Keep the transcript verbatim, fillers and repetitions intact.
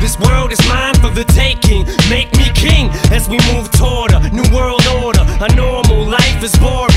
This world is mine for the taking. Make me king as we move toward a new world order. A normal life is boring.